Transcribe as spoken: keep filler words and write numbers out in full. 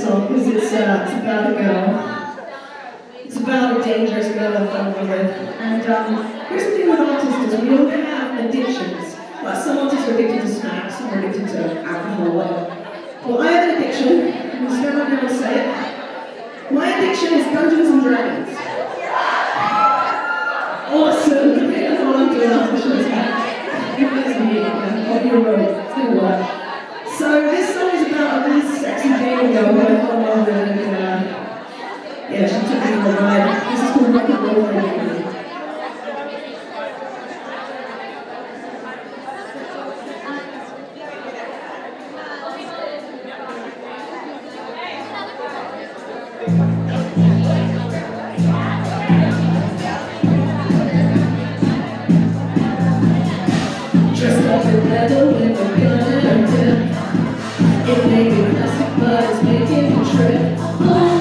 song because it's, uh, it's about a girl. It's about a dangerous girl I fell in love with. And um, here's the thing with artists is we all have addictions. Like some artists are addicted to snacks, some are addicted to alcohol, whatever. Well, I have an addiction, and there's no one else to say it. My addiction is Dungeons and Dragons. Awesome! That's what I'm doing after the show's back. It was me, on your road. It's gonna work. So this song is about a really sexy dating girl who I fell in love with, and uh, yeah, she took me on a ride. This is called Rock and Roll for a dressed up in leather with a gun and a tip. It may be plastic, but it's making me trip. Oh.